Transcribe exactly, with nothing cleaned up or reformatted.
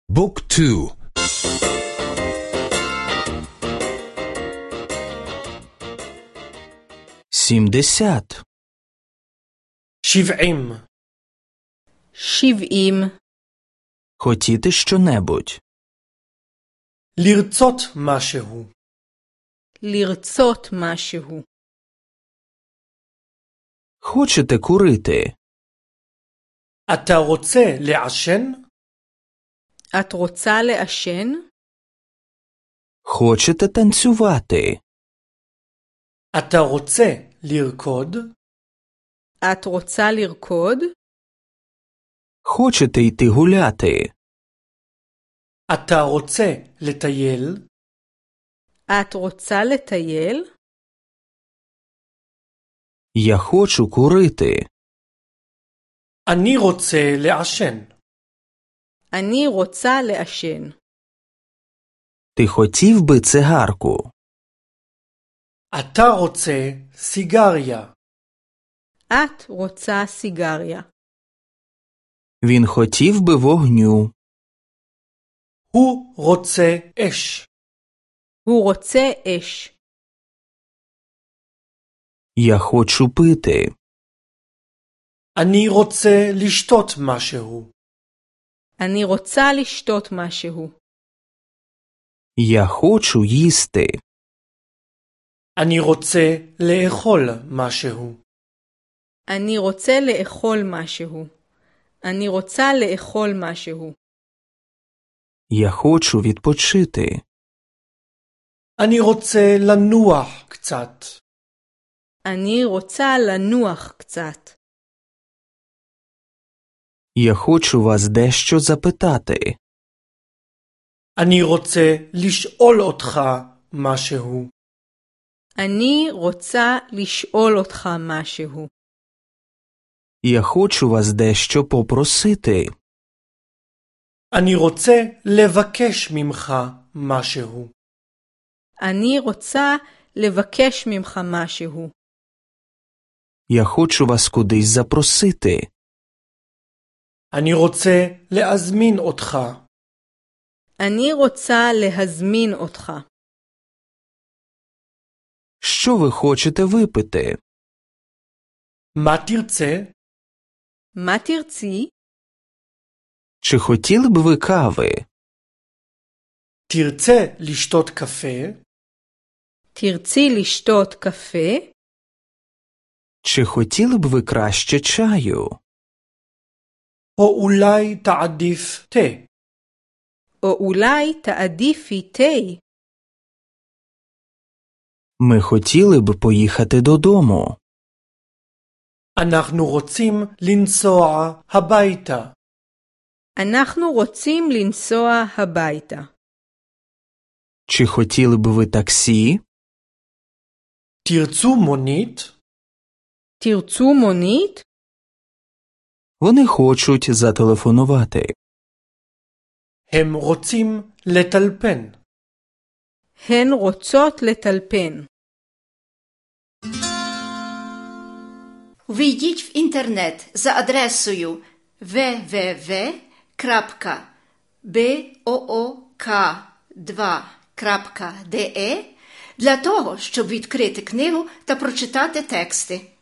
بوك تو. سيمدسات. شيفعيم. شيفعيم. Хотіти що-небудь? לרצות משהו. לרצות משהו. Хочете курити? אתה רוצה לעשן? את רוצה לעשן? Хочете танцювати? אתה רוצה לרקוד? את רוצה לרקוד? Хочете йти гуляти? אתה רוצה לטייל? את רוצה לטייל? Я хочу курити. אני רוצה לעשן. אני רוצה לעשן. Ти хотів би цигарку? אתה רוצה סיגריה. את רוצה סיגריה. Він хотів би вогню. הוא רוצה אש. הוא רוצה אש. Я хочу пити. אני רוצה לשתות משהו. אני רוצה לשתות משהו. Я хочу їсти. אני רוצה לאכול משהו. אני רוצה לאכול משהו. אני רוצה לאכול משהו. Я хочу відпочити. אני רוצה לנוח קצת. אני רוצה לנוח קצת. Я хочу вас дещо запитати. אני רוצה לשאול אותך משהו. אני רוצה לשאול אותך משהו. Я хочу вас дещо попросити. אני רוצה לבקש ממך משהו. אני רוצה לבקש ממך משהו. Я хочу вас кудись запросити. אני רוצה להזמין אותך. אני רוצה להזמין אותך. Що ви хочете випити? מה תרצה? מה תרצי? Чи хотіли б ви кави? תרצה לשתות קפה? תרצי לשתות קפה? Чи хотіли б ви краще чаю? או אולי תעדיף תה? או אולי תעדיפי תה? Ми хотіли б поїхати додому. אנחנו רוצים לנסוע הביתה. אנחנו רוצים לנסוע הביתה. Чи хотіли б ви таксі? תרצו מונית? תרצו מונית? Вони хочуть зателефонувати. הם רוצים לטלפן. הן רוצות לטלפן. Ввійдіть в інтернет за адресою дабл ю дабл ю дабл ю крапка буок два крапка де для того, щоб відкрити книгу та прочитати тексти.